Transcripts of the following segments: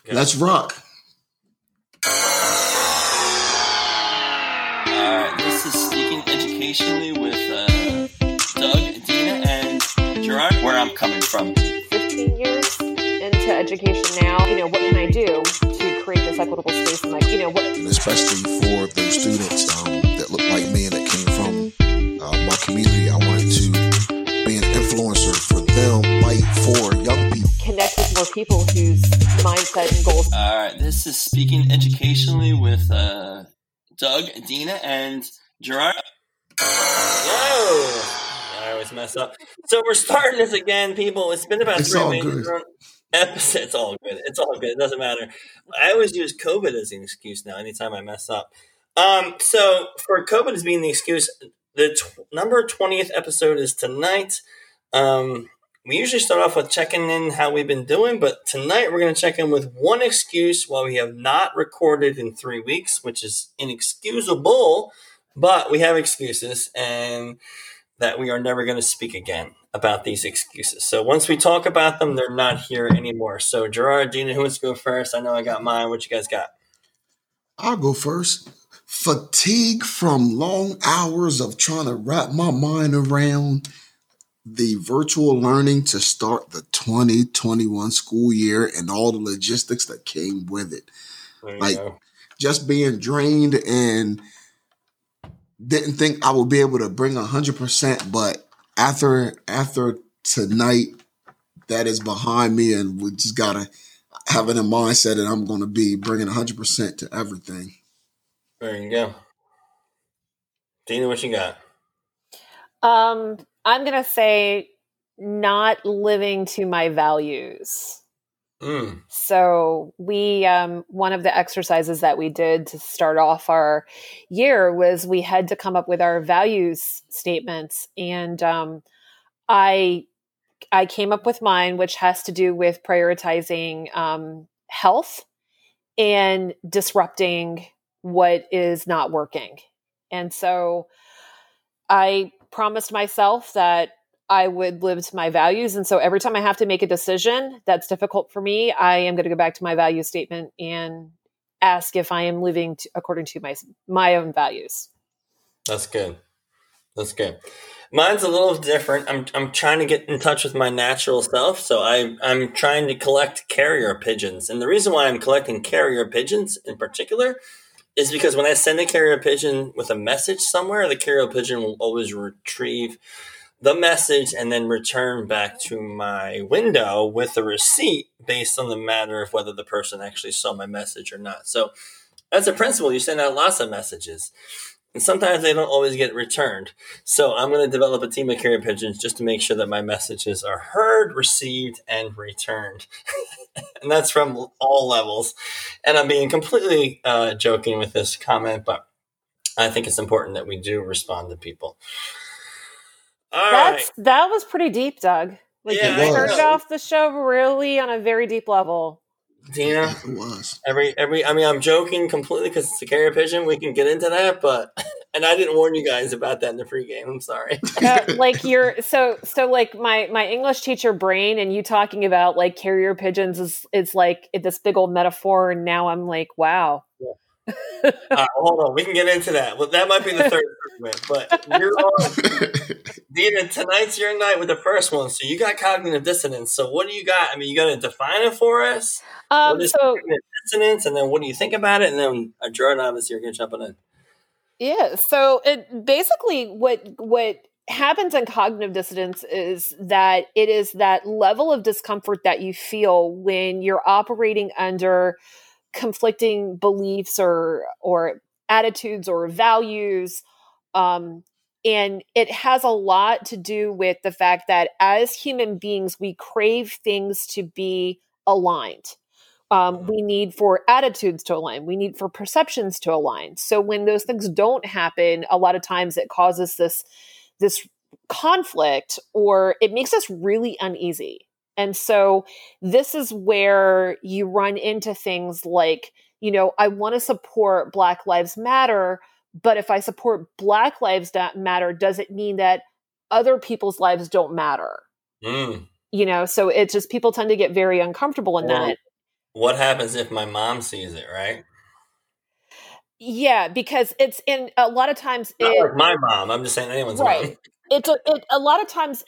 Let's rock. This is Speaking Educationally with Doug, Dina, and Gerard, where I'm coming from. 15 years into education now, what can I do to create this equitable space? And especially for those students that look like me and that came from my community, I wanted to be an influencer for them, fight for young people. Connect with more people whose mindset and goals. All right, this is Speaking Educationally with Doug, Dina, and Gerard. Whoa! I always mess up. So we're starting this again, people. It's been about 3 minutes. It's all good. It's all good. It doesn't matter. I always use COVID as an excuse now anytime I mess up. So for COVID as being the excuse, the number 20th episode is tonight. We usually start off with checking in how we've been doing, but tonight we're going to check in with one excuse while we have not recorded in 3 weeks, which is inexcusable, but we have excuses and that we are never going to speak again about these excuses. So once we talk about them, they're not here anymore. So Gerard, Dina, who wants to go first? I know I got mine. What you guys got? I'll go first. Fatigue from long hours of trying to wrap my mind around the virtual learning to start the 2021 school year and all the logistics that came with it. Just being drained and didn't think I would be able to bring 100%, but after tonight, that is behind me, and we just gotta have it in mindset that I'm going to be bringing 100% to everything. There you go. Dina, what you got? I'm going to say not living to my values. So we, one of the exercises that we did to start off our year was we had to come up with our values statements. And I came up with mine, which has to do with prioritizing health and disrupting what is not working. And so I promised myself that I would live to my values. And so every time I have to make a decision that's difficult for me, I am going to go back to my value statement and ask if I am living according to my own values. That's good. That's good. Mine's a little different. I'm trying to get in touch with my natural self. So I'm trying to collect carrier pigeons. And the reason why I'm collecting carrier pigeons in particular is because when I send a carrier pigeon with a message somewhere, the carrier pigeon will always retrieve the message and then return back to my window with a receipt based on the matter of whether the person actually saw my message or not. So as a principal, you send out lots of messages, and sometimes they don't always get returned. So I'm going to develop a team of carrier pigeons just to make sure that my messages are heard, received, and returned. And that's from all levels. And I'm being completely joking with this comment, but I think it's important that we do respond to people. All right. That was pretty deep, Doug. You started off the show really on a very deep level. Dina, it was. I'm joking completely because it's a carrier pigeon. We can get into that, but and I didn't warn you guys about that in the pregame. I'm sorry. My English teacher brain and you talking about like carrier pigeons is like this big old metaphor, and now I'm like, wow. Yeah. Hold on, we can get into that. Well, that might be the third segment, but you're on. Dina, tonight's your night with the first one. So you got cognitive dissonance. So what do you got? I mean, you got to define it for us. What is cognitive dissonance, and then what do you think about it? And then Gerard, obviously, you're going to jump in. Yeah. So it basically what happens in cognitive dissonance is that it is that level of discomfort that you feel when you're operating under conflicting beliefs or attitudes or values. And it has a lot to do with the fact that as human beings, we crave things to be aligned. We need for attitudes to align. We need for perceptions to align. So when those things don't happen, a lot of times it causes this conflict, or it makes us really uneasy. And so this is where you run into things like, I want to support Black Lives Matter, but if I support Black Lives Matter, does it mean that other people's lives don't matter? So it's just people tend to get very uncomfortable in that. what happens if my mom sees it, right? Yeah, because it's in a lot of times. Not like my mom. I'm just saying anyone's mom. A lot of times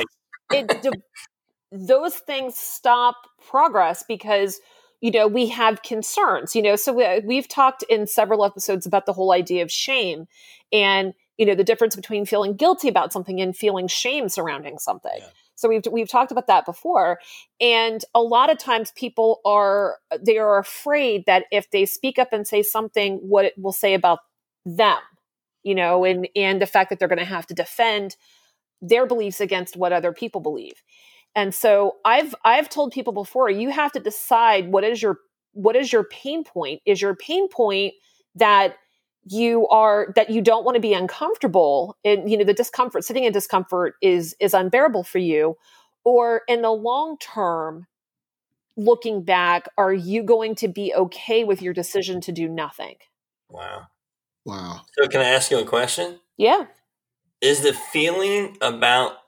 those things stop progress because, we have concerns, so we've talked in several episodes about the whole idea of shame and, the difference between feeling guilty about something and feeling shame surrounding something. Yeah. So we've talked about that before. And a lot of times people are afraid that if they speak up and say something, what it will say about them, and the fact that they're going to have to defend their beliefs against what other people believe. And so I've told people before, you have to decide what is your pain point? Is your pain point that you don't want to be uncomfortable and, the discomfort, sitting in discomfort is unbearable for you? Or in the long term, looking back, are you going to be okay with your decision to do nothing? Wow. Wow. So can I ask you a question? Yeah. Is the feeling about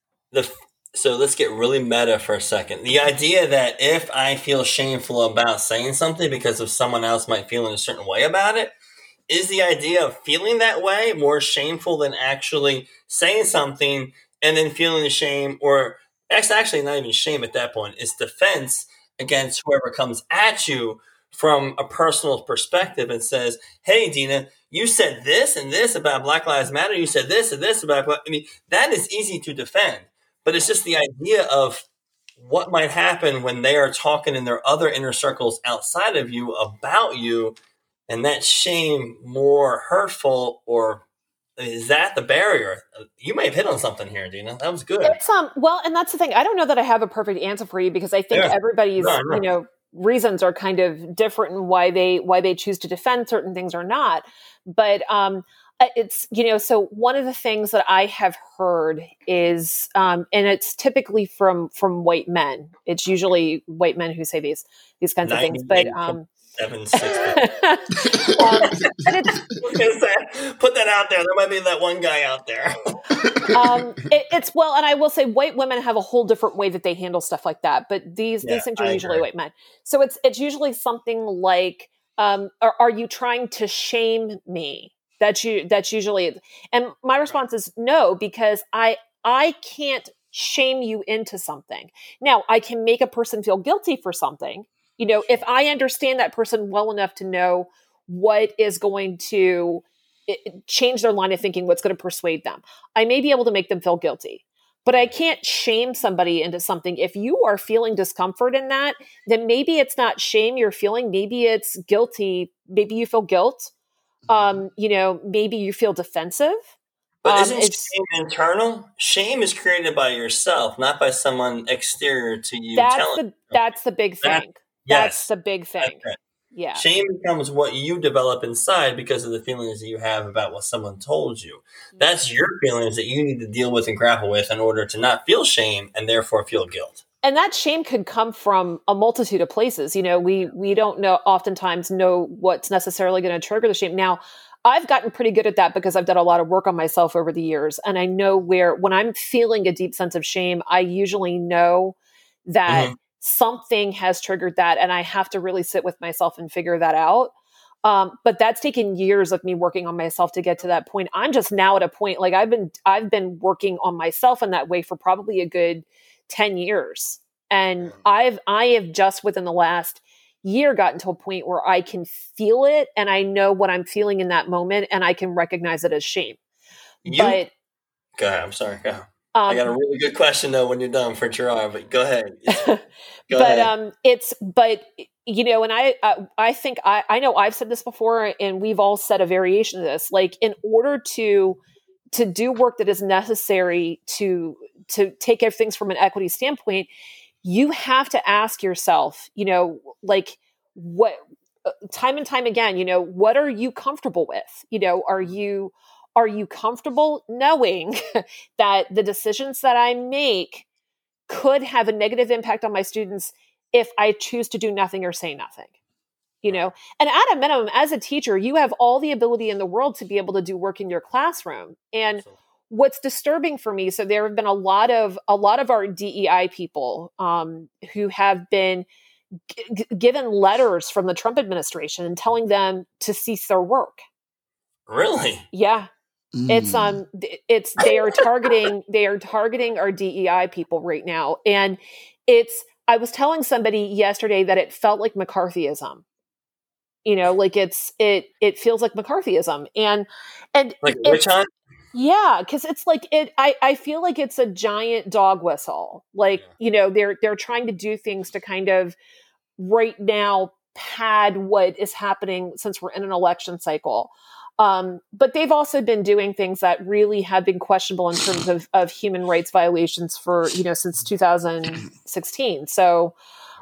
so let's get really meta for a second. The idea that if I feel shameful about saying something because of someone else might feel in a certain way about it, is the idea of feeling that way more shameful than actually saying something and then feeling the shame, or that's actually not even shame at that point. It's defense against whoever comes at you from a personal perspective and says, hey, Dina, you said this and this about Black Lives Matter. You said this and this about, that is easy to defend. But it's just the idea of what might happen when they are talking in their other inner circles outside of you about you, and that shame more hurtful, or is that the barrier? You may have hit on something here, Dina. That was good. It's, well, and that's the thing. I don't know that I have a perfect answer for you because I think everybody's, reasons are kind of different in why they choose to defend certain things or not. But it's, so one of the things that I have heard is, and it's typically from white men. It's usually white men who say these kinds of things. But put that out there. There might be that one guy out there. It's well, and I will say, white women have a whole different way that they handle stuff like that. But these things are usually white men. So it's usually something like, "Are you trying to shame me?" That's usually, and my response is no, because I can't shame you into something. Now, I can make a person feel guilty for something. If I understand that person well enough to know what is going to change their line of thinking, what's going to persuade them, I may be able to make them feel guilty. But I can't shame somebody into something. If you are feeling discomfort in that, then maybe it's not shame you're feeling. Maybe it's guilty. Maybe you feel guilt. Maybe you feel defensive. But isn't shame internal? Shame is created by yourself, not by someone exterior to you. That's the big thing. That's the big thing. Right. Yeah. Shame becomes what you develop inside because of the feelings that you have about what someone told you. That's your feelings that you need to deal with and grapple with in order to not feel shame and therefore feel guilt. And that shame could come from a multitude of places. We don't oftentimes know what's necessarily going to trigger the shame. Now, I've gotten pretty good at that because I've done a lot of work on myself over the years. And I know when I'm feeling a deep sense of shame, I usually know that something has triggered that, and I have to really sit with myself and figure that out. But that's taken years of me working on myself to get to that point. I'm just now at a point, like I've been working on myself in that way for probably a good 10 years. And I have just within the last year gotten to a point where I can feel it and I know what I'm feeling in that moment and I can recognize it as shame. Go ahead. I'm sorry. Go ahead. I got a really good question though when you're done for Gerard, but go ahead. And I think I know I've said this before and we've all said a variation of this, like in order to do work that is necessary to take care of things from an equity standpoint, you have to ask yourself, like what time and time again, what are you comfortable with? Are you comfortable knowing that the decisions that I make could have a negative impact on my students if I choose to do nothing or say nothing? And at a minimum, as a teacher, you have all the ability in the world to be able to do work in your classroom. And what's disturbing for me, so there have been a lot of our DEI people who have been given letters from the Trump administration and telling them to cease their work. Really? Yeah. It's they are targeting our DEI people right now. And I was telling somebody yesterday that it felt like McCarthyism. Like it feels like McCarthyism. And like witch hunt? Yeah, because it's like I feel like it's a giant dog whistle. Like, they're trying to do things to kind of right now pad what is happening since we're in an election cycle. But they've also been doing things that really have been questionable in terms of human rights violations for, since 2016. So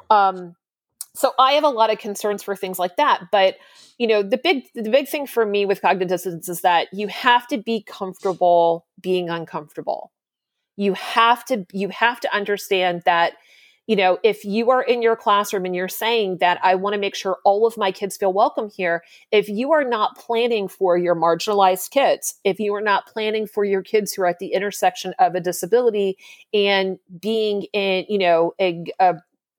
I have a lot of concerns for things like that. But, the big thing for me with cognitive dissonance is that you have to be comfortable being uncomfortable. You have to understand that, if you are in your classroom and you're saying that I want to make sure all of my kids feel welcome here, if you are not planning for your marginalized kids, if you are not planning for your kids who are at the intersection of a disability and being in, a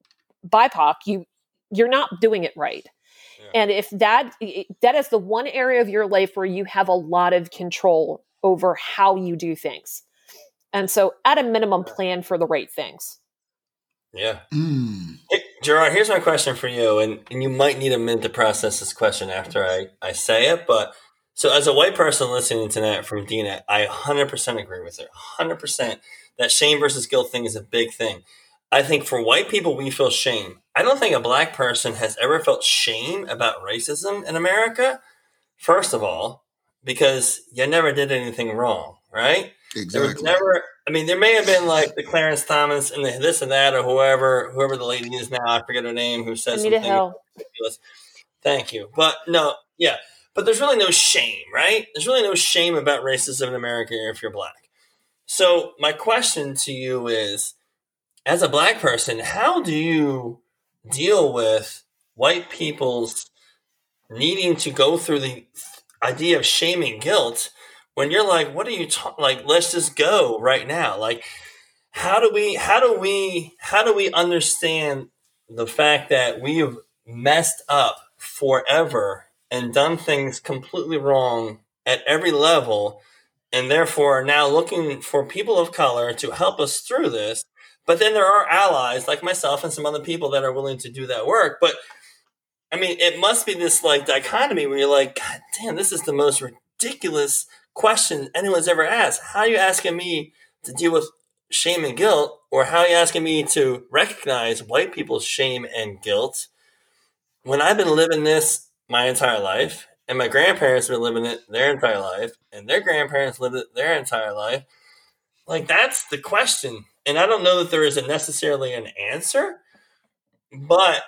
BIPOC, you're not doing it right. Yeah. And if that is the one area of your life where you have a lot of control over how you do things. And so at a minimum, plan for the right things. Yeah. Hey, Gerard, here's my question for you. And you might need a minute to process this question after I say it. But so as a white person listening to that from Dina, I 100% agree with her. 100%. That shame versus guilt thing is a big thing. I think for white people, we feel shame. I don't think a black person has ever felt shame about racism in America. First of all, because you never did anything wrong, right? Exactly. There was never, there may have been like the Clarence Thomas and the this and that, or whoever the lady is now, I forget her name, who says something ridiculous. Thank you. But no, yeah. But there's really no shame, right? There's really no shame about racism in America if you're black. So my question to you is, as a black person, how do you deal with white people's needing to go through the idea of shame and guilt when you're like, what are you like, let's just go right now. Like, how do we understand the fact that we have messed up forever and done things completely wrong at every level, and therefore are now looking for people of color to help us through this? But then there are allies like myself and some other people that are willing to do that work. But it must be this like dichotomy where you're like, God damn, this is the most ridiculous question anyone's ever asked. How are you asking me to deal with shame and guilt? Or how are you asking me to recognize white people's shame and guilt when I've been living this my entire life, and my grandparents have been living it their entire life, and their grandparents lived it their entire life? Like, that's the question. And I don't know that there is necessarily an answer, but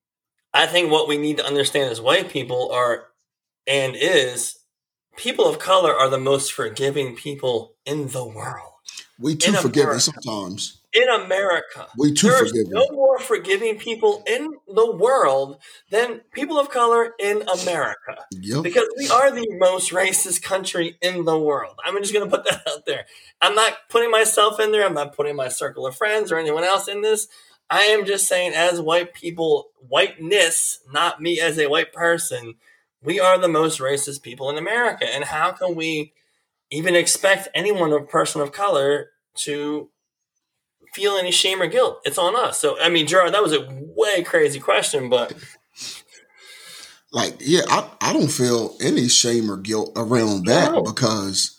I think what we need to understand as white people is people of color are the most forgiving people in the world. We too forgiving sometimes. In America. We too forgiving. There's no more forgiving people in the world than people of color in America. Yep. Because we are the most racist country in the world. I'm just going to put that out there. I'm not putting myself in there. I'm not putting my circle of friends or anyone else in this. I am just saying, as white people, whiteness, not me as a white person, we are the most racist people in America. And how can we even expect anyone, a person of color, to feel any shame or guilt? It's on us. So, Gerard, that was a way crazy question, but I don't feel any shame or guilt around that because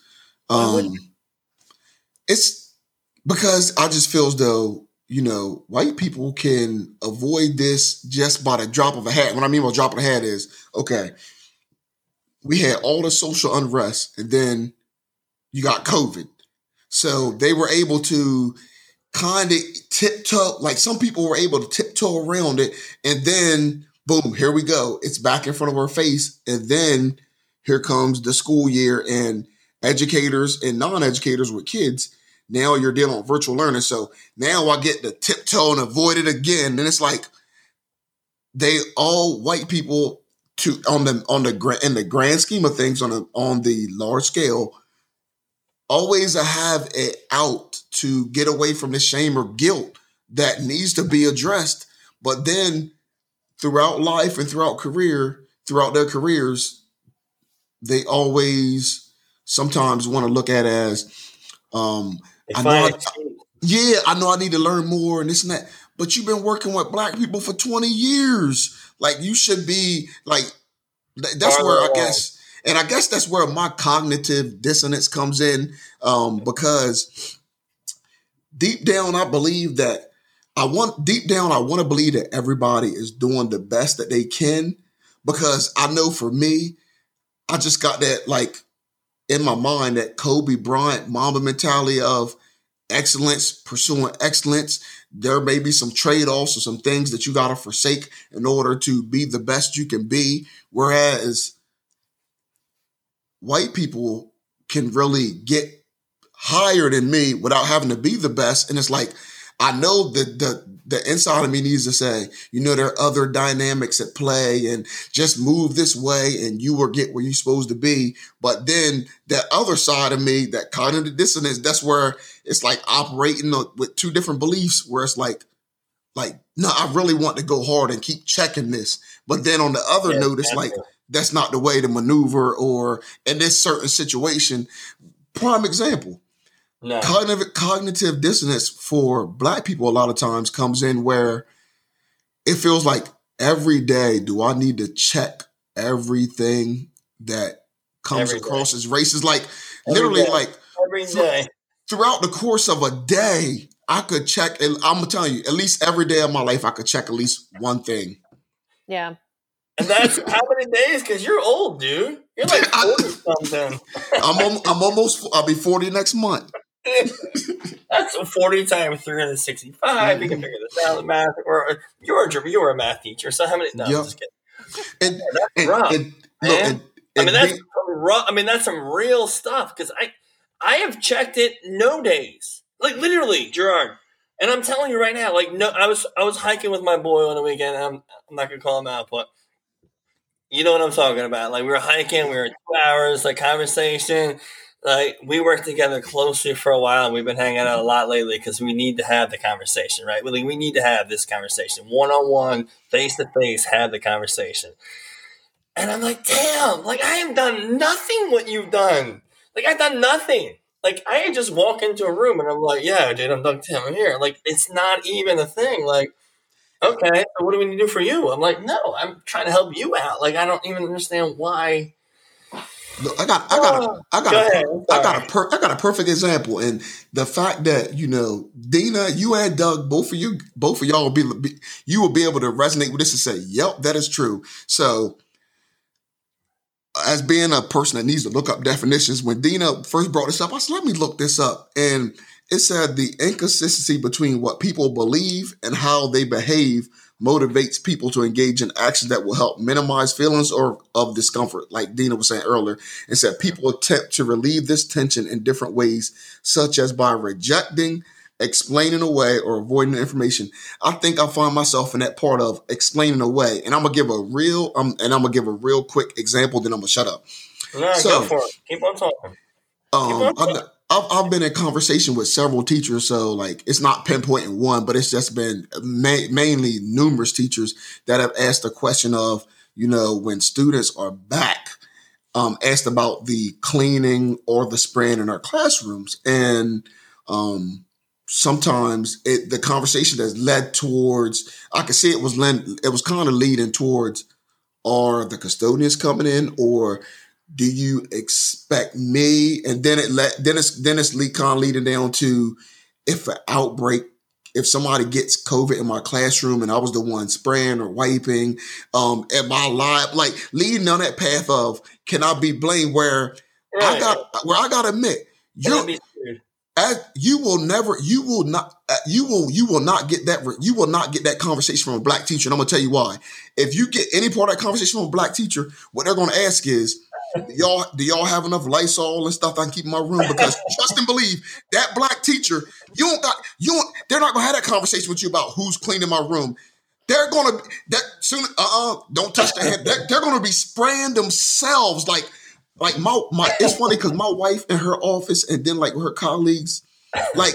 it's because I just feel as though, white people can avoid this just by the drop of a hat. What I mean by drop of a hat is, okay, we had all the social unrest and then you got COVID. So they were able to kind of tiptoe, like some people were able to tiptoe around it, and then boom, here we go. It's back in front of our face. And then here comes the school year, and educators and non-educators with kids. Now you're dealing with virtual learning. So now I get to tiptoe and avoid it again. And it's like they all white people in the grand scheme of things on the large scale always have it out to get away from the shame or guilt that needs to be addressed. But then throughout life and throughout their careers, they always sometimes want to look at as, I know I need to learn more and this and that. But you've been working with Black people for 20 years. Like, you should be like, that's where I guess, and I guess that's where my cognitive dissonance comes in, because deep down, I believe that I want to believe that everybody is doing the best that they can, because I know for me, I just got that like in my mind, that Kobe Bryant Mamba mentality of excellence, pursuing excellence. There may be some trade-offs or some things that you got to forsake in order to be the best you can be. Whereas white people can really get higher than me without having to be the best. And it's like, I know that the inside of me needs to say, there are other dynamics at play, and just move this way and you will get where you're supposed to be. But then that other side of me, that cognitive dissonance, that's where it's like operating with two different beliefs, where it's like, no, I really want to go hard and keep checking this. But then on the other note, it's like, that's not the way to maneuver, or in this certain situation. Prime example. No. Cognitive dissonance for Black people a lot of times comes in where it feels like every day, do I need to check everything that comes across as racist? Like literally every day. Throughout the course of a day, I could check, and I'm going to tell you, at least every day of my life, I could check at least one thing. Yeah. And that's how many days? Because you're old, dude. You're like 40 something. I'll be 40 next month. That's 40 times 365. You can figure this out. Math, or you're a math teacher. So how many? No, I'm just kidding. That's rough. That's rough. I mean, that's some real stuff. Because I have checked it no days, like literally, Gerard. And I'm telling you right now, like no, I was hiking with my boy on the weekend. I'm not gonna call him out, but you know what I'm talking about. Like we were hiking, we were 2 hours, like conversation. Like we worked together closely for a while, and we've been hanging out a lot lately because we need to have the conversation, right? We need to have this conversation, one-on-one, face-to-face, have the conversation. And I'm like, damn, like I have done nothing what you've done. Like I've done nothing. Like I just walk into a room and I'm like, yeah, dude, I'm Doug Tim, I'm here. Like it's not even a thing. Like, okay, so what do we need to do for you? I'm like, no, I'm trying to help you out. Like I don't even understand why. Look, I got a perfect example, and the fact that Dina, you and Doug, both of y'all will be able to resonate with this and say, "Yep, that is true." So, as being a person that needs to look up definitions, when Dina first brought this up, I said, "Let me look this up," and it said the inconsistency between what people believe and how they behave motivates people to engage in actions that will help minimize feelings or of discomfort. Like Dina was saying earlier, it said people attempt to relieve this tension in different ways, such as by rejecting, explaining away, or avoiding the information. I think I find myself in that part of explaining away, and I'm gonna give a real quick example. Then I'm gonna shut up. No, go for it. Keep on talking. I've been in conversation with several teachers, so like it's not pinpointing one, but it's just been mainly numerous teachers that have asked the question of, when students are back, asked about the cleaning or the spraying in our classrooms. And sometimes the conversation has led towards, I could see it was kind of leading towards, are the custodians coming in, or do you expect me? And then it's kind of leading down to, if an outbreak, if somebody gets COVID in my classroom and I was the one spraying or wiping, am I liable? Like leading down that path of, can I be blamed? Where I got to admit, you will not get that conversation from a Black teacher. And I'm gonna tell you why. If you get any part of that conversation from a Black teacher, what they're gonna ask is, do y'all have enough Lysol and stuff I can keep in my room? Because trust and believe, that Black teacher, they're not gonna have that conversation with you about who's cleaning my room. They're gonna don't touch their head. They're gonna be spraying themselves like my it's funny because my wife in her office and then like her colleagues, like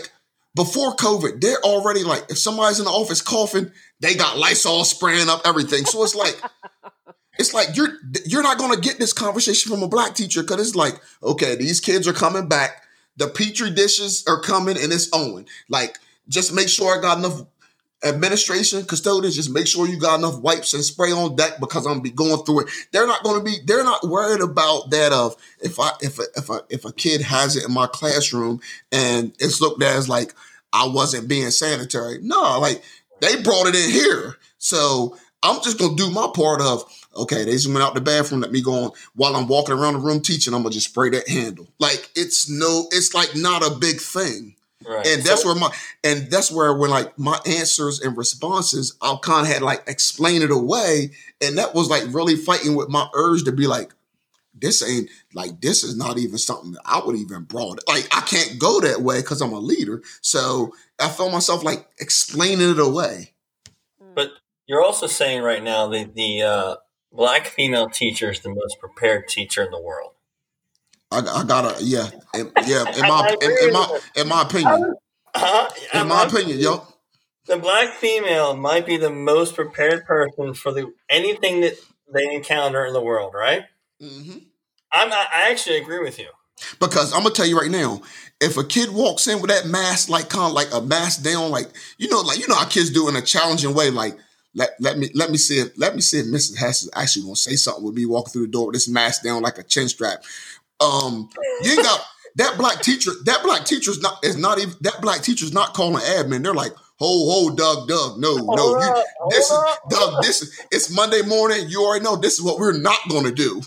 before COVID, they're already like, if somebody's in the office coughing, they got Lysol spraying up everything. So it's like you're not going to get this conversation from a black teacher because it's like, okay, these kids are coming back. The Petri dishes are coming and it's on. Like, just make sure I got enough administration, custodians, just make sure you got enough wipes and spray on deck because I'm gonna be going through it. They're not worried about that of if a kid has it in my classroom and it's looked at as like I wasn't being sanitary. No, like they brought it in here. So I'm just gonna do my part of, okay, they just went out the bathroom, let me go on while I'm walking around the room teaching, I'm gonna just spray that handle. Like it's like not a big thing. Right. And that's where when like my answers and responses, I kind of had like explain it away. And that was like really fighting with my urge to be like, this is not even something that I would even brought. Like, I can't go that way because I'm a leader. So I felt myself like explaining it away. But you're also saying right now that the black female teacher is the most prepared teacher in the world. I gotta, yeah. In my opinion. In my opinion, yo. The black female might be the most prepared person for anything that they encounter in the world, right? Mm-hmm. I actually agree with you. Because I'm gonna tell you right now, if a kid walks in with that mask, like kind of like a mask down, like you know how kids do in a challenging way, like let me see if Mrs. Hess is actually gonna say something with me walking through the door with this mask down like a chin strap. You ain't got that black teacher. That black teacher's not calling admin. They're like, ho, Doug, no. It's Monday morning. You already know this is what we're not going to do.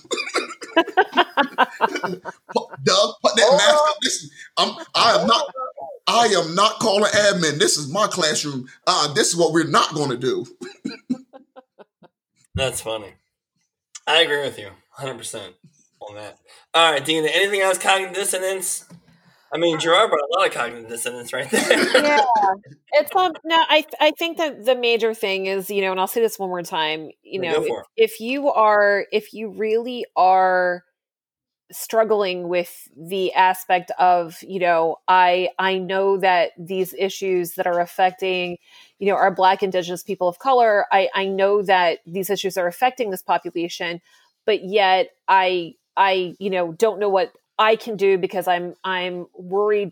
Doug, put that mask up. Listen, I am not calling admin. This is my classroom. This is what we're not going to do. That's funny. I agree with you 100% on that. All right, Dina, anything else cognitive dissonance? I mean, Gerard brought a lot of cognitive dissonance right there. Yeah. It's no, I think that the major thing is, and I'll say this one more time, if you really are struggling with the aspect of, I know that these issues that are affecting, our Black, Indigenous people of color, I know that these issues are affecting this population, but yet I don't know what I can do because I'm worried,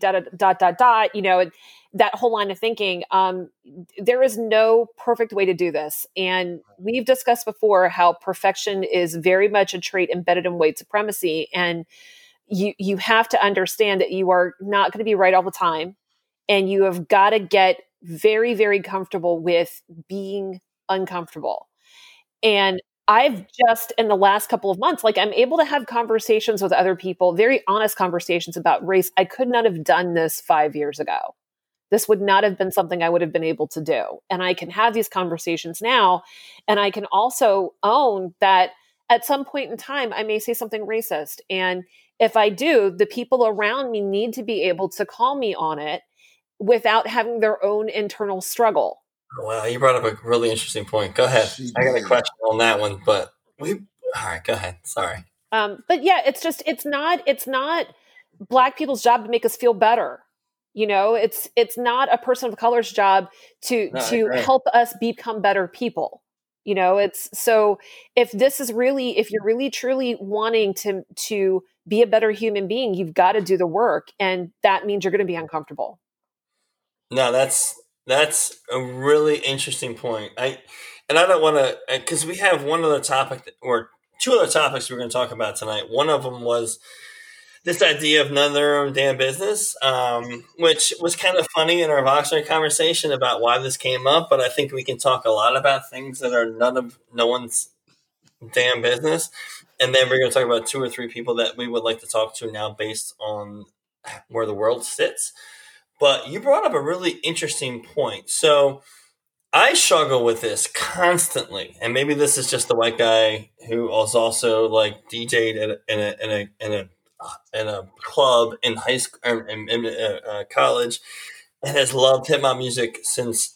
that whole line of thinking. There is no perfect way to do this. And we've discussed before how perfection is very much a trait embedded in white supremacy. And you have to understand that you are not going to be right all the time. And you have got to get very, very comfortable with being uncomfortable. And I've just, in the last couple of months, I'm able to have conversations with other people, very honest conversations about race. I could not have done this 5 years ago. This would not have been something I would have been able to do. And I can have these conversations now. And I can also own that at some point in time, I may say something racist. And if I do, the people around me need to be able to call me on it without having their own internal struggle. Wow, you brought up a really interesting point. Go ahead. I got a question on that one, but all right, go ahead. Sorry. But yeah, it's not Black people's job to make us feel better. It's not a person of color's job to help us become better people. It's so if you're really truly wanting to be a better human being, you've got to do the work, and that means you're going to be uncomfortable. No, that's a really interesting point. I don't want to, because we have one other topic or two other topics we're going to talk about tonight. One of them was this idea of none of their own damn business, which was kind of funny in our Voxer conversation about why this came up. But I think we can talk a lot about things that are no one's damn business. And then we're going to talk about 2 or 3 people that we would like to talk to now based on where the world sits. But you brought up a really interesting point. So I struggle with this constantly, and maybe this is just the white guy who was also like DJ'd in a club in high school, in college, and has loved hip hop music since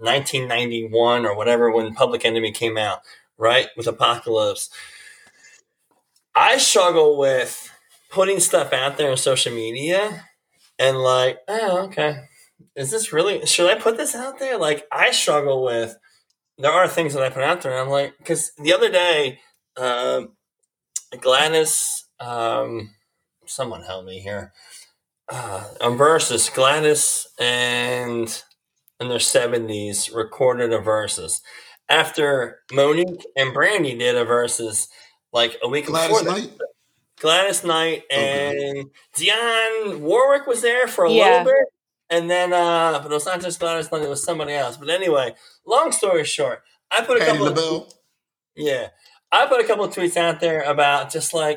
1991 or whatever when Public Enemy came out, right, with Apocalypse. I struggle with putting stuff out there on social media. And okay, is this really, should I put this out there? Like, I struggle with, there are things that I put out there, and I'm like, because the other day, Gladys, someone help me here. On Versus, Gladys and in their 70s recorded a Versus. After Monique and Brandy did a Versus like a week Gladys before Knight? Gladys Knight and Dionne Warwick was there for a little bit. And then, but it was not just Gladys Knight, it was somebody else. But anyway, long story short, I put a couple of tweets out there about just like,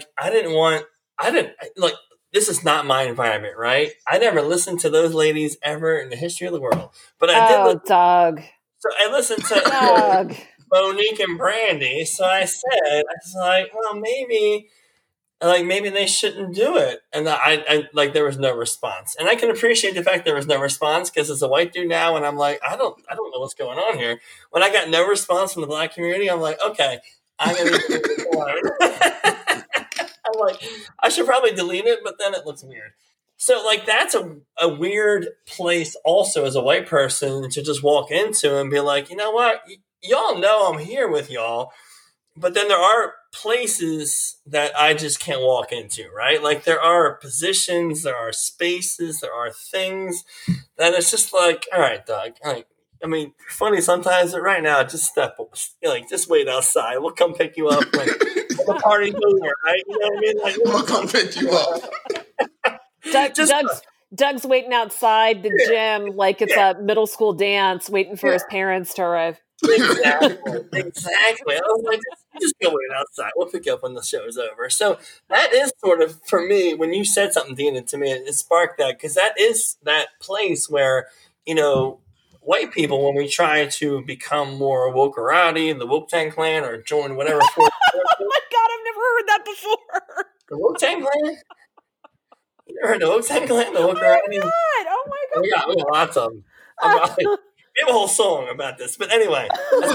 this is not my environment, right? I never listened to those ladies ever in the history of the world. But I did listen. Doug. So I listened to Monique and Brandy. So I was like, well, maybe they shouldn't do it. And I there was no response. And I can appreciate the fact there was no response because it's a white dude now, and I'm like, I don't know what's going on here. When I got no response from the Black community, I'm like, okay, I'm gonna I'm like, I should probably delete it, but then it looks weird. So like that's a weird place also as a white person to just walk into and be like, you know what? Y'all know I'm here with y'all. But then there are places that I just can't walk into, right? Like there are positions, there are spaces, there are things that it's just like, all right, Doug. Like, I mean, funny sometimes, but right now, just just wait outside. We'll come pick you up when the party's over, right? You know what I mean? Like, we'll come pick you up. Doug's waiting outside the gym like it's a middle school dance, waiting for his parents to arrive. Exactly. I was like, just go wait outside. We'll pick you up when the show is over. So that is sort of, for me, when you said something, Dina, to me, it sparked that, because that is that place where, white people, when we try to become more wokerati in the Wu-Tang Clan or join whatever. Oh my God, I've never heard that before. The Wu-Tang Clan? You ever heard the Wu-Tang Clan? The wokerati? Oh my God. We got lots of them. We have a whole song about this. But anyway,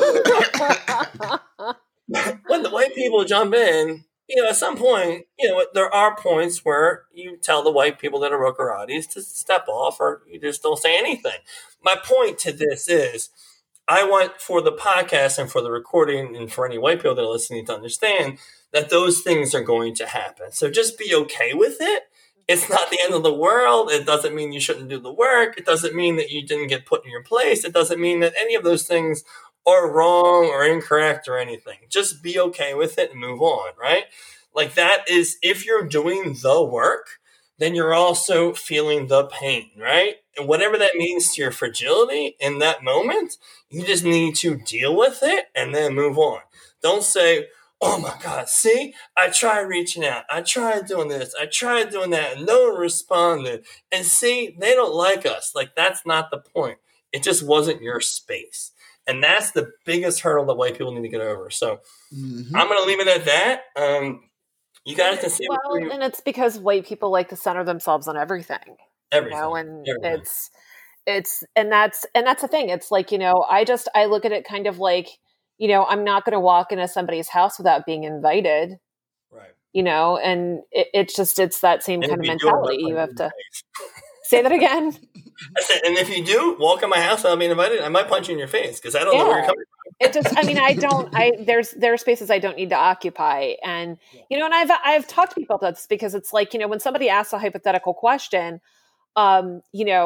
when the white people jump in, at some point, there are points where you tell the white people that are Rokaratis to step off, or you just don't say anything. My point to this is, I want for the podcast and for the recording and for any white people that are listening to understand that those things are going to happen. So just be okay with it. It's not the end of the world. It doesn't mean you shouldn't do the work. It doesn't mean that you didn't get put in your place. It doesn't mean that any of those things are wrong or incorrect or anything. Just be okay with it and move on, right? Like that is, if you're doing the work, then you're also feeling the pain, right? And whatever that means to your fragility in that moment, you just need to deal with it and then move on. Don't say, oh my God, see, I tried reaching out. I tried doing this. I tried doing that. And no one responded. And see, they don't like us. Like, that's not the point. It just wasn't your space. And that's the biggest hurdle that white people need to get over. So I'm going to leave it at that. You guys can see. Well, and it's because white people like to center themselves on everything. And it's that's the thing. It's like, I look at it kind of like, I'm not going to walk into somebody's house without being invited. Right. And it's that same kind of mentality. You have to say that again. I said, and if you do walk in my house without being invited, I might punch you in your face because I don't know where you're coming from. It just, there are spaces I don't need to occupy. And, and I've talked to people about this because it's like, when somebody asks a hypothetical question, I'm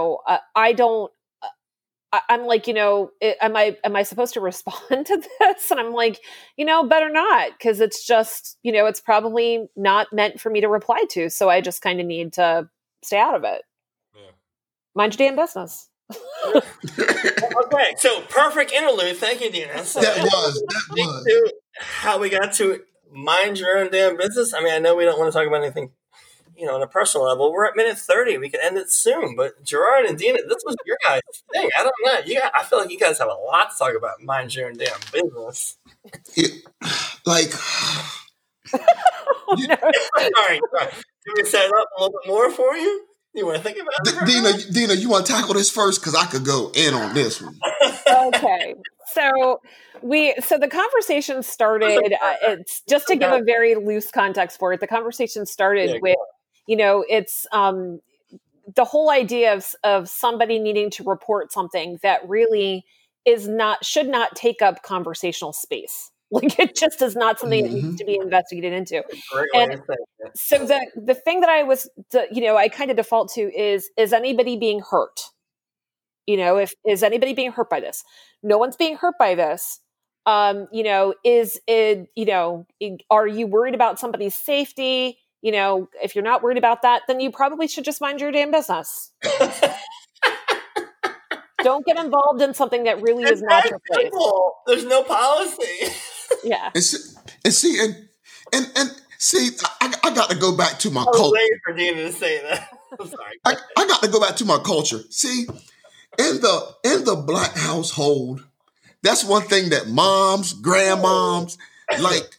like, am I supposed to respond to this? And I'm like, better not, because it's just, it's probably not meant for me to reply to. So I just kind of need to stay out of it. Yeah. Mind your damn business. Okay, so perfect interlude. Thank you, Dina. So that was. How we got to mind your own damn business. I mean, I know we don't want to talk about anything on a personal level. We're at minute 30. We can end it soon. But Gerard and Dina, this was your guys' thing. I don't know. I feel like you guys have a lot to talk about. Mind your own damn business. Oh, no. All right. Can we set it up a little bit more for you? You want to think about it? Dina, you want to tackle this first? Because I could go in on this one. Okay. So the conversation started, it's just to give a very loose context for it. The conversation started with, it's the whole idea of somebody needing to report something that really should not take up conversational space. Like, it just is not something that needs to be investigated into. And so the thing that I kind of default to is anybody being hurt? Is anybody being hurt by this? No one's being hurt by this. Is it, are you worried about somebody's safety? If you're not worried about that, then you probably should just mind your damn business. Don't get involved in something that really is not your place. There's no policy. Yeah. And see, I got to go back to my culture. I was waiting for Dina to say that. I'm sorry. I got to go back to my culture. See, in the Black household, that's one thing that moms, grandmoms, like,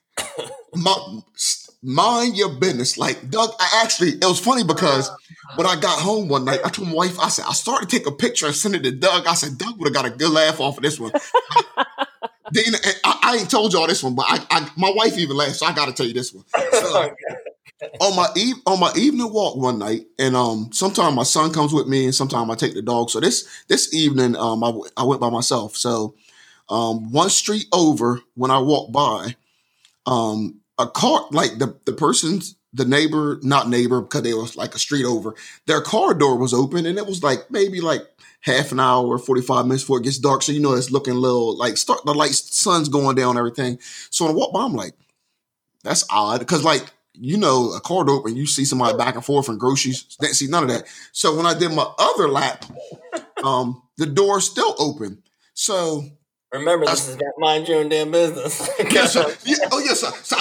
mind your business. Like, Doug, it was funny because when I got home one night, I told my wife, I said, I started to take a picture and send it to Doug. I said, Doug would have got a good laugh off of this one. Dina, I ain't told y'all this one, but my wife even laughed, so I got to tell you this one. So, on my evening walk one night, and sometimes my son comes with me, and sometimes I take the dog. So this evening, I went by myself. So one street over, when I walked by, a car, like the neighbor, not neighbor, because they was like a street over, their car door was open, and it was like maybe like half an hour, 45 minutes before it gets dark. So, it's looking a little like the lights, sun's going down, everything. So when I walk by, I'm like, that's odd. Because a car door open, you see somebody back and forth and groceries. Didn't see none of that. So when I did my other lap, the door's still open. So remember, this is not mind your own damn business. Yes, sir. Yes, sir. So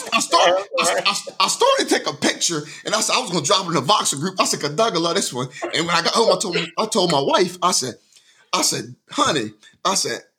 I started to take a picture, and I said I was going to drop it in the Voxer group. I said, Doug, I love this one. And when I got home, I told my wife, I said, honey, I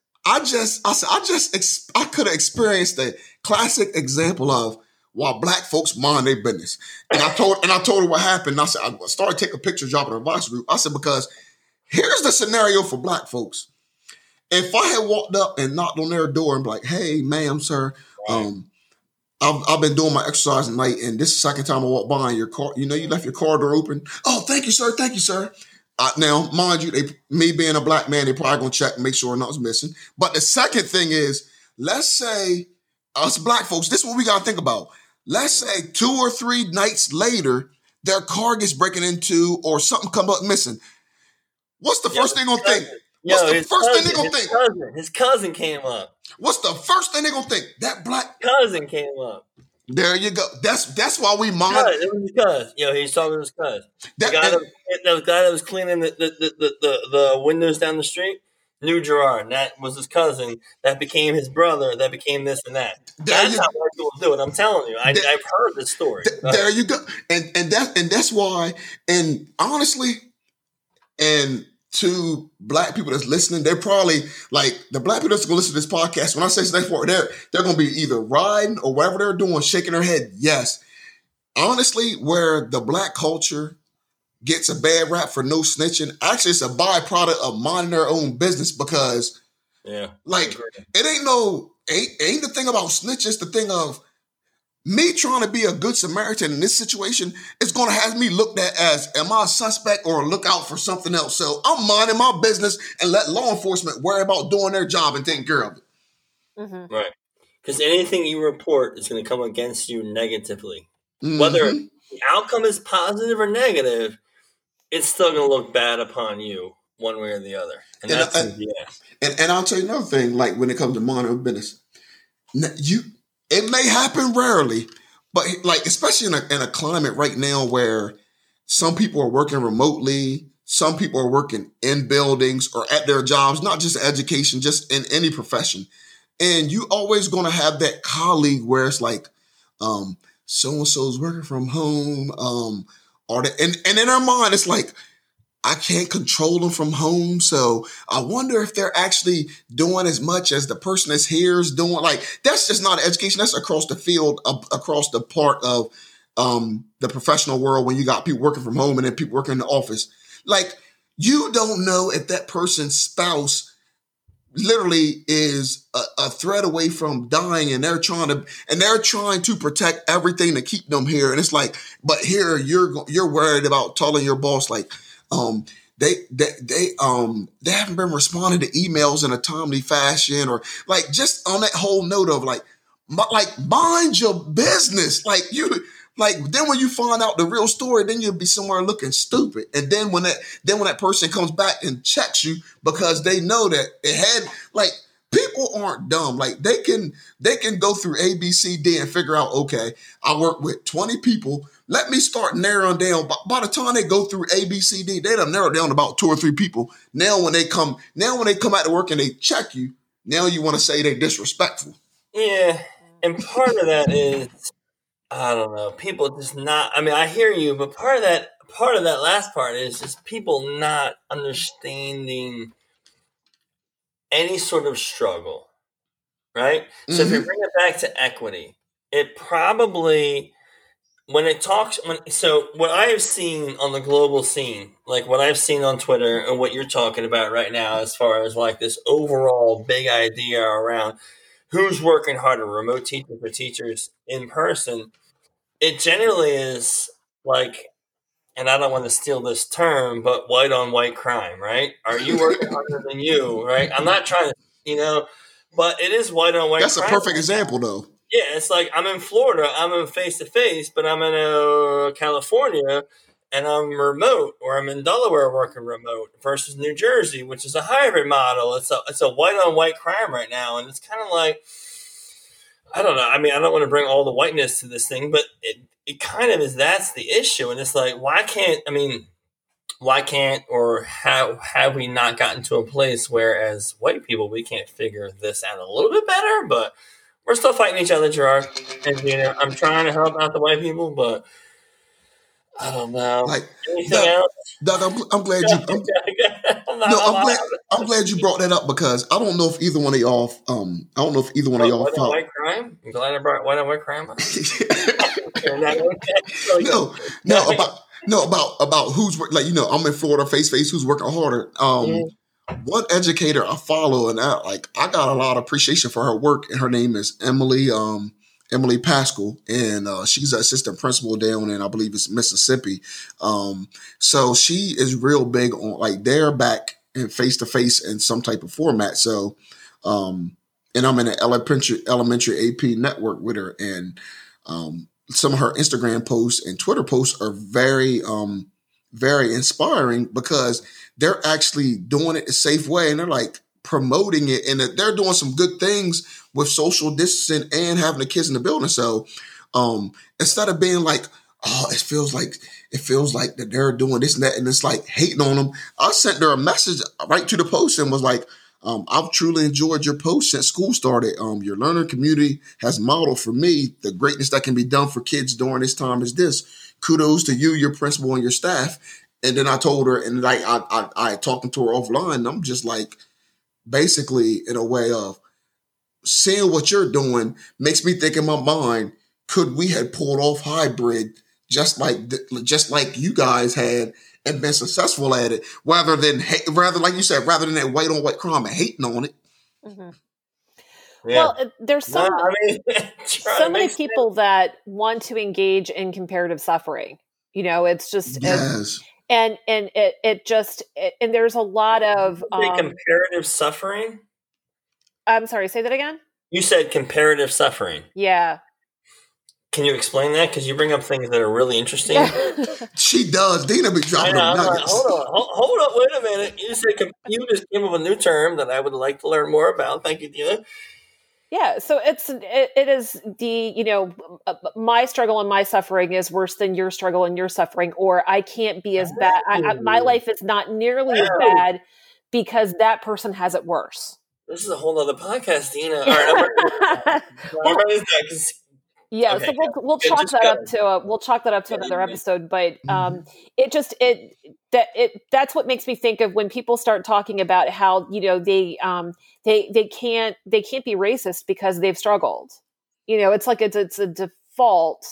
could have experienced a classic example of why Black folks mind their business. And I told her what happened. I said, I started taking a picture, dropping it in the Voxer group. I said, because here's the scenario for Black folks. If I had walked up and knocked on their door and be like, hey, ma'am, sir, I've been doing my exercise at night, and this is the second time I walked by in your car. You left your car door open. Oh, thank you, sir. Thank you, sir. Now, mind you, me being a Black man, they probably going to check and make sure nothing's missing. But the second thing is, let's say us Black folks, this is what we got to think about. Let's say 2 or 3 nights later, their car gets breaking into or something come up missing. What's the first thing they're going to think? What's the first thing they're going to think? His cousin came up. What's the first thing they're going to think? That Black cousin came up. There you go. That's why we mind. It was his cousin. He's talking to his cousin. The guy that was cleaning the windows down the street knew Gerard. And that was his cousin. That became his brother. That became this and that. That's how Black people do it. I'm telling you. I've heard this story. There you go. And that's why. And honestly, and to Black people that's listening, they're probably like the Black people that's going to listen to this podcast. When I say next part, they're going to be either riding or whatever they're doing, shaking their head. Yes. Honestly, where the Black culture gets a bad rap for no snitching, actually it's a byproduct of minding their own business because it ain't the thing about snitch. It's the thing of me trying to be a good Samaritan in this situation is going to have me looked at as, am I a suspect or a lookout for something else? So I'm minding my business and let law enforcement worry about doing their job and taking care of it. Mm-hmm. Right. Because anything you report is going to come against you negatively. Mm-hmm. Whether the outcome is positive or negative, it's still going to look bad upon you one way or the other. And I'll tell you another thing, like when it comes to minding business, it may happen rarely, but like especially in a climate right now where some people are working remotely, some people are working in buildings or at their jobs, not just education, just in any profession. And you always going to have that colleague where it's like, so-and-so's working from home, and in our mind, it's like, I can't control them from home. So I wonder if they're actually doing as much as the person that's here is doing. Like, that's just not education. That's across the field, across the part of the professional world when you got people working from home and then people working in the office. Like, you don't know if that person's spouse literally is a thread away from dying, and they're trying to protect everything to keep them here. And it's like, but here you're worried about telling your boss like, they haven't been responding to emails in a timely fashion, or like just on that whole note of like mind your business. Like then when you find out the real story, then you'll be somewhere looking stupid. And then when that person comes back and checks you because they know that it had like people aren't dumb. Like they can go through A, B, C, D and figure out, okay, I work with 20 people. Let me start narrowing down. By the time they go through A, B, C, D, they done narrowed down about 2 or 3 people. Now when they come out to work and they check you, now you want to say they're disrespectful. Yeah. And part of that is, I don't know, people just not, I mean, I hear you, but part of that last part is just people not understanding any sort of struggle, right? Mm-hmm. So if you bring it back to equity, it probably, so what I have seen on the global scene, like what I've seen on Twitter and what you're talking about right now, as far as like this overall big idea around who's working harder, remote teachers or teachers in person, it generally is like, and I don't want to steal this term, but white on white crime, right? Are you working harder than you, right? I'm not trying to, but it is white on white crime. That's a perfect example, though. Yeah, it's like I'm in Florida, I'm in face-to-face, but I'm in California, and I'm remote, or I'm in Delaware working remote versus New Jersey, which is a hybrid model. It's a white on white crime right now, and it's kind of like, I don't know. I mean, I don't want to bring all the whiteness to this thing, but it kind of is. That's the issue. And it's like, why can't, or how have we not gotten to a place where as white people, we can't figure this out a little bit better, but we're still fighting each other, Gerard. And, I'm trying to help out the white people, but I don't know. Like, anything else? Doug, I'm glad you. I'm glad you brought that up, because I don't know if either one of y'all. White on white crime. I'm glad I brought white on white crime up. about who's like, I'm in Florida, face who's working harder. One educator I follow, and I got a lot of appreciation for her work, and her name is Emily Pascal, and she's an assistant principal down in, I believe it's Mississippi. So she is real big on like they're back in face-to-face in some type of format. So, and I'm in an elementary AP network with her, and some of her Instagram posts and Twitter posts are very, very inspiring, because they're actually doing it a safe way, and they're like promoting it, and they're doing some good things with social distancing and having the kids in the building. So instead of being like, oh, it feels like that they're doing this and that, and it's like hating on them, I sent her a message right to the post and was like, I've truly enjoyed your post since school started. Your learner community has modeled for me the greatness that can be done for kids during this time is this. Kudos to you, your principal, and your staff. And then I told her, and like I talking to her offline, and I'm just like, basically in a way of seeing what you're doing makes me think in my mind, could we have pulled off hybrid just like you guys had and been successful at it, rather than like you said, rather than that white on white crime and hating on it. Mm-hmm. Yeah. Well, there's so many people that want to engage in comparative suffering. It's just yes. And it just and there's a lot of comparative suffering. I'm sorry, say that again. You said comparative suffering. Yeah. Can you explain that? Because you bring up things that are really interesting. She does. Dina be dropping them nuggets. Hold on, wait a minute. You you just came up with a new term that I would like to learn more about. Thank you, Dina. Yeah, so it is the my struggle and my suffering is worse than your struggle and your suffering, or I can't be as bad. My life is not nearly as bad because that person has it worse. This is a whole other podcast, Dina. All right, yeah, okay. So we'll chalk that up to another episode. But that's what makes me think of when people start talking about how they can't be racist because they've struggled. It's like it's a default.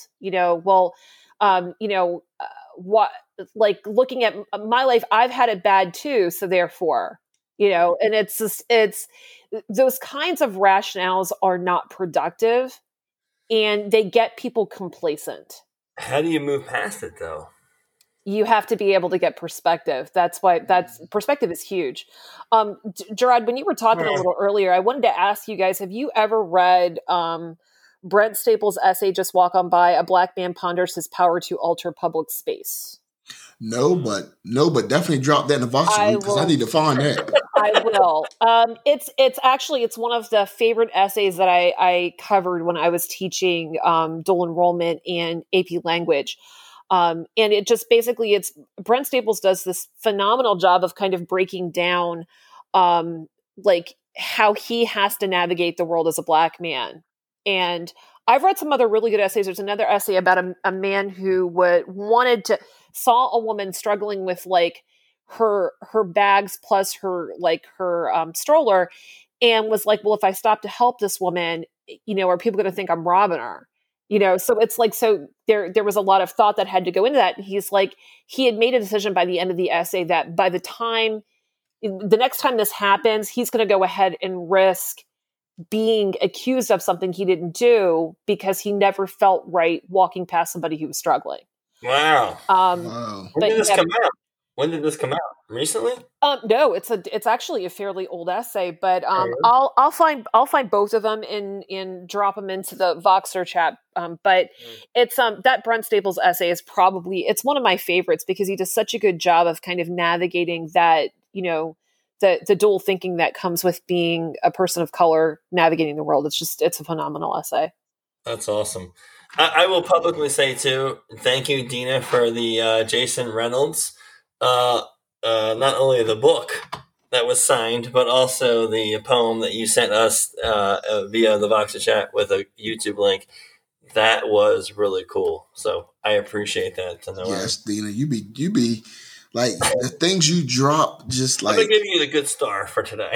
What, like looking at my life, I've had it bad too. So therefore, And it's those kinds of rationales are not productive, and they get people complacent. How do you move past it, though? You have to be able to get perspective. Perspective is huge. Gerard, when you were talking a little earlier, I wanted to ask you guys, have you ever read Brent Staples' essay, Just Walk On By, A Black Man Ponders His Power to Alter Public Space? No, but definitely drop that in the box because I need to find that. I will. It's one of the favorite essays that I covered when I was teaching dual enrollment and AP language. And it just basically, Brent Staples does this phenomenal job of kind of breaking down like how he has to navigate the world as a Black man. And I've read some other really good essays. There's another essay about a man who saw a woman struggling with like her bags plus her stroller, and was like, well, if I stop to help this woman, are people going to think I'm robbing her? So it's like, so there was a lot of thought that had to go into that. He's like, he had made a decision by the end of the essay that by the next time this happens, he's going to go ahead and risk being accused of something he didn't do because he never felt right walking past somebody who was struggling. Wow. When did this come out? When did this come out? Recently? No, it's actually a fairly old essay, but I'll find both of them and drop them into the Voxer chat. But it's that Brent Staples essay is it's one of my favorites because he does such a good job of kind of navigating that, the dual thinking that comes with being a person of color navigating the world. It's a phenomenal essay. That's awesome. I will publicly say too, thank you, Dina, for the Jason Reynolds, not only the book that was signed, but also the poem that you sent us via the Voxer chat with a YouTube link. That was really cool. So I appreciate that. Yes, Dina, you be like the things you drop, just like I'm gonna give you the good star for today.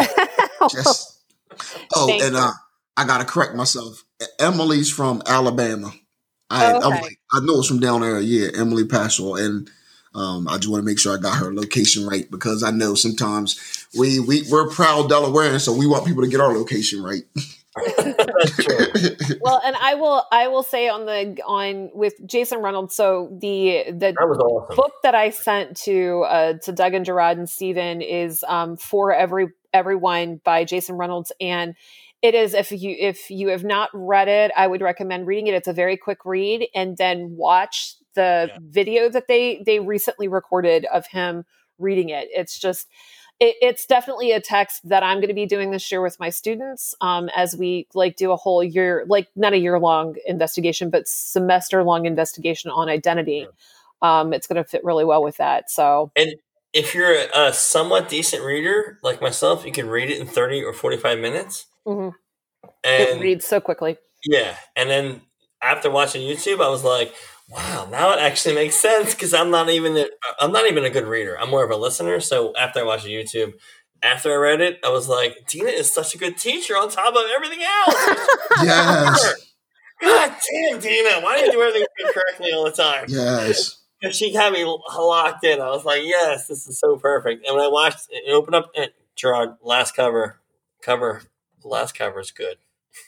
I gotta correct myself. Emily's from Alabama. I know it's from down there. Yeah, Emily Paschal, and I just want to make sure I got her location right because I know sometimes we're proud Delawareans, so we want people to get our location right. That's true. Well, and I will say with Jason Reynolds. So the that was awesome. Book that I sent to Doug and Gerard and Steven is For Everyone by Jason Reynolds, and it is, if you have not read it, I would recommend reading it. It's a very quick read, and then watch the video that they recently recorded of him reading it. It's just. It's definitely a text that I'm going to be doing this year with my students as we do a whole year, not a year-long investigation, but semester-long investigation on identity. It's going to fit really well with that. So, and if you're a somewhat decent reader like myself, you can read it in 30 or 45 minutes. Mm-hmm. And it reads so quickly. Yeah, and then after watching YouTube, I was like, wow, now it actually makes sense because I'm not even a good reader. I'm more of a listener. So after I watched YouTube, after I read it, I was like, Dina is such a good teacher on top of everything else. Yes. God damn, Dina, why do you do everything correctly all the time? Yes. Because she had me locked in. I was like, yes, this is so perfect. And when I watched it, opened up, Gerard, last cover is good.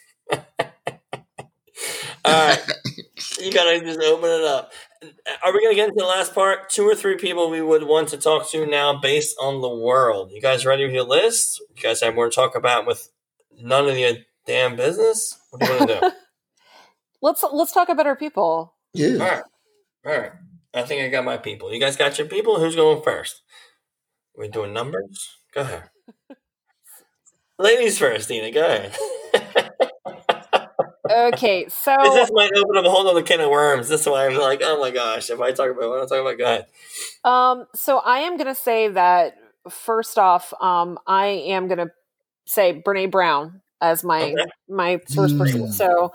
All right. You gotta just open it up. Are we gonna get into the last part? 2 or 3 people we would want to talk to now based on the world. You guys ready with your list? You guys have more to talk about with none of your damn business? What do you want to do? Let's talk about our people. Yeah. All right. I think I got my people. You guys got your people? Who's going first? We're doing numbers? Go ahead. Ladies first, Dina. Go ahead. Okay, so this might open up a whole other can of worms. That's why I'm like, oh my gosh, if I talk about what I'm talking about, go ahead. So I am going to say that first off, I am going to say Brene Brown as my first person. So,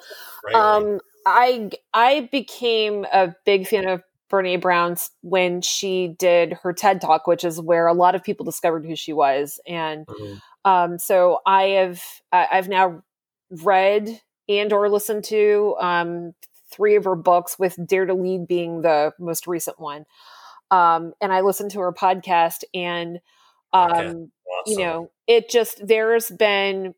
I became a big fan of Brene Brown when she did her TED Talk, which is where a lot of people discovered who she was, and so I've now read and or listened to 3 of her books, with Dare to Lead being the most recent one. And I listened to her podcast, and awesome. There's been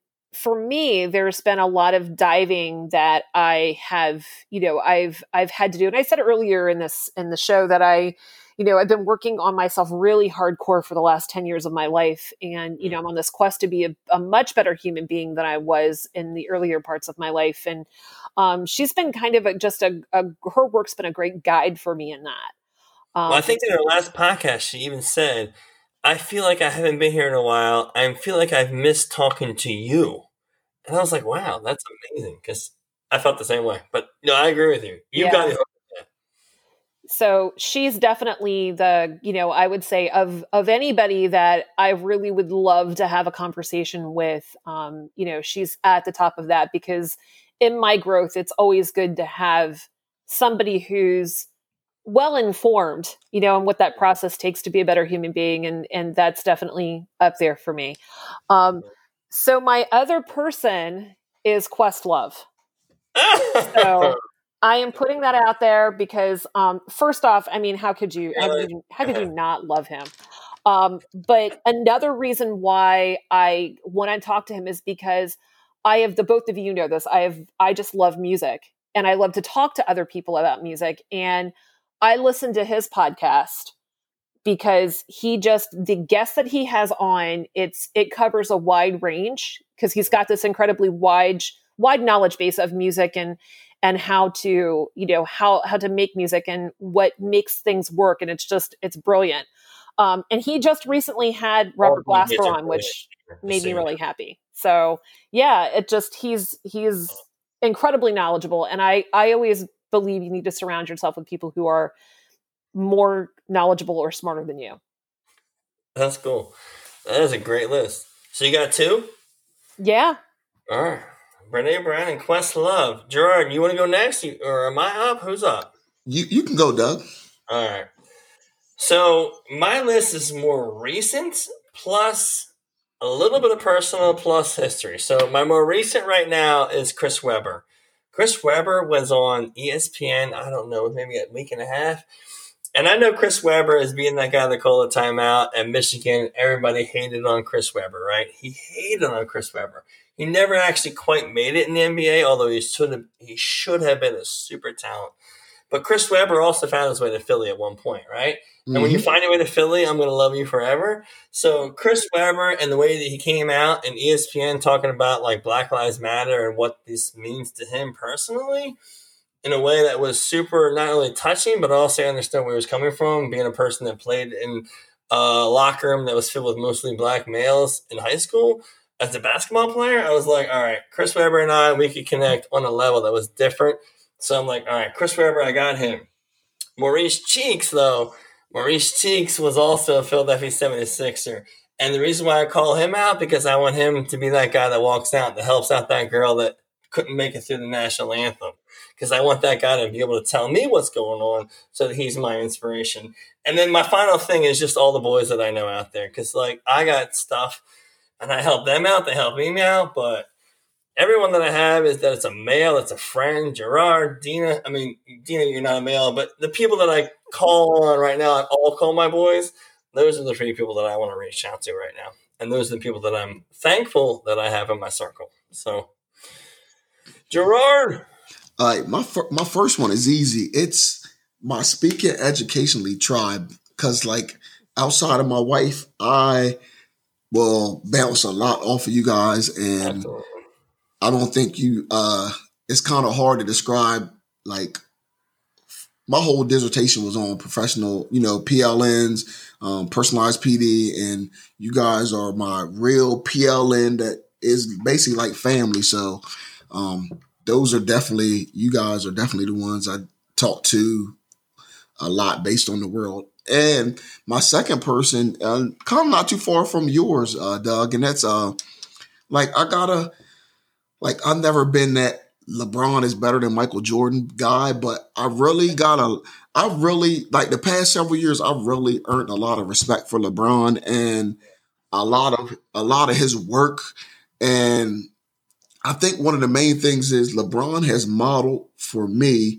a lot of diving that I have, I've had to do. And I said it earlier in the show that I've been working on myself really hardcore for the last 10 years of my life. And, I'm on this quest to be a much better human being than I was in the earlier parts of my life. And she's been kind of her work's been a great guide for me in that. Well, I think in her last podcast, she even said, I feel like I haven't been here in a while. I feel like I've missed talking to you. And I was like, wow, that's amazing. Because I felt the same way. But no, I agree with you. You got me. So she's definitely I would say of anybody that I really would love to have a conversation with, she's at the top of that, because in my growth, it's always good to have somebody who's well-informed, and what that process takes to be a better human being. And that's definitely up there for me. So my other person is Questlove. So I am putting that out there because, first off, I mean, how could you not love him? But another reason why when I talk to him is because both of you know this, I just love music, and I love to talk to other people about music. And I listen to his podcast because the guests that he has on, it covers a wide range, because he's got this incredibly wide knowledge base of music and how to, how to make music and what makes things work. And it's brilliant. And he just recently had Robert Glasper on, which made me really happy. So yeah, he's incredibly knowledgeable. And I always believe you need to surround yourself with people who are more knowledgeable or smarter than you. That's cool. That is a great list. So you got 2? Yeah. All right. Brene Brown and Questlove. Gerard, you want to go next? Or am I up? Who's up? You can go, Doug. All right. So my list is more recent, plus a little bit of personal, plus history. So my more recent right now is Chris Webber. Chris Webber was on ESPN, I don't know, maybe a week and a half. And I know Chris Webber as being that guy that called a timeout at Michigan. Everybody hated on Chris Webber, right? He hated on Chris Webber. He never actually quite made it in the NBA, although he should have been a super talent. But Chris Webber also found his way to Philly at one point, right? Mm-hmm. And when you find your way to Philly, I'm going to love you forever. So Chris Webber and the way that he came out in ESPN talking about like Black Lives Matter and what this means to him personally, in a way that was super not only touching, but also I understood where he was coming from, being a person that played in a locker room that was filled with mostly black males in high school. As a basketball player, I was like, all right, Chris Webber and we could connect on a level that was different. So I'm like, all right, Chris Webber, I got him. Maurice Cheeks, though. Maurice Cheeks was also a Philadelphia 76er. And the reason why I call him out, because I want him to be that guy that walks out, that helps out that girl that couldn't make it through the national anthem. Because I want that guy to be able to tell me what's going on so that he's my inspiration. And then my final thing is just all the boys that I know out there. Because, like, I got stuff, and I help them out, they help me out, but everyone that I have is that it's a male, it's a friend, Gerard, Dina. I mean, Dina, you're not a male, but the people that I call on right now, I all call my boys, those are the 3 people that I want to reach out to right now. And those are the people that I'm thankful that I have in my circle. So, Gerard. All right, my first one is easy. It's my Speaking Educationally tribe, because, like, outside of my wife, I will bounce a lot off of you guys, and absolutely. I don't think it's kind of hard to describe. Like, my whole dissertation was on professional, PLNs, personalized PD, and you guys are my real PLN that is basically like family. So, you guys are definitely the ones I talk to a lot based on the world. And my second person, kind of not too far from yours, Doug, and that's I've never been that LeBron is better than Michael Jordan guy, but I really like the past several years, I've really earned a lot of respect for LeBron and a lot of his work. And I think one of the main things is LeBron has modeled for me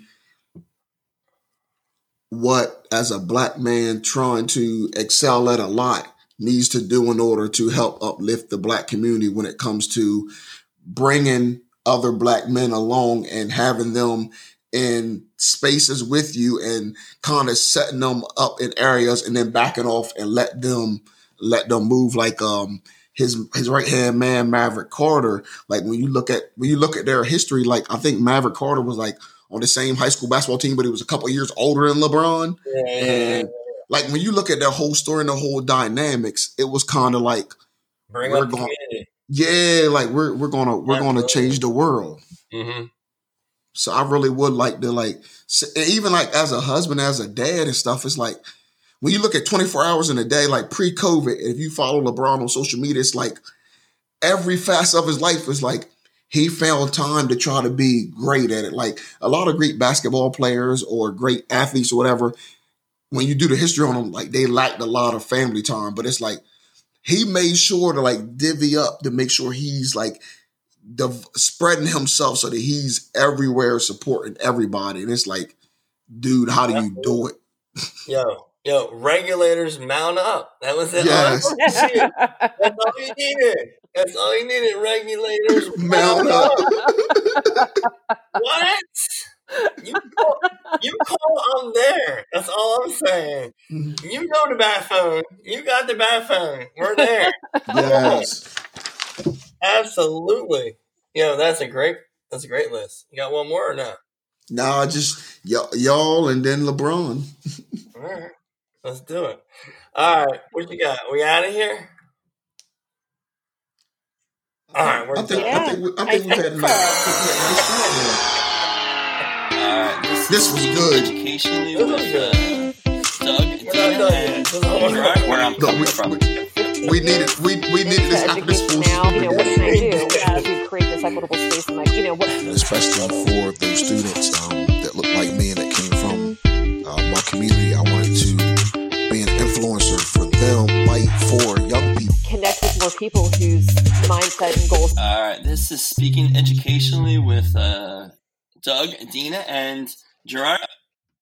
what, as a black man trying to excel at a lot, needs to do in order to help uplift the Black community when it comes to bringing other Black men along and having them in spaces with you and kind of setting them up in areas and then backing off and let them move, like his right hand man Maverick Carter. Like when you look at their history, like I think Maverick Carter was like on the same high school basketball team, but he was a couple of years older than LeBron. And like when you look at their whole story and the whole dynamics, it was kind of like bring up the community. Yeah, like we're gonna change the world. Mm-hmm. So I really would like to even like as a husband, as a dad and stuff. It's like when you look at 24 hours in a day, like pre-COVID, if you follow LeBron on social media, it's like every facet of his life is like he found time to try to be great at it. Like a lot of great basketball players or great athletes or whatever, when you do the history on them, like they lacked a lot of family time. But it's like he made sure to like divvy up to make sure he's like spreading himself so that he's everywhere supporting everybody. And it's like, dude, how do you do it? Yo, regulators mount up. That was it. Yes. That's all you needed. That's all you needed. Regulators mount up. What? You call, I'm there. That's all I'm saying. You know the bat phone. You got the bat phone. We're there. Yes. Absolutely. That's a great list. You got one more or not? Nah, just y'all and then LeBron. All right. Let's do it. All right. What you got? We out of here? All right. I think we've had enough. All right. This was good. Educationally with Doug and Dina. Where I'm coming from. We needed this after this full now. What can I do as we create this equitable space? And especially for those students that look like me and that came from my community, I wanted to be an influencer for them, like for young people. Connect with more people whose mindset and goals. All right, this is Speaking Educationally with Doug, Dina, and Gerard.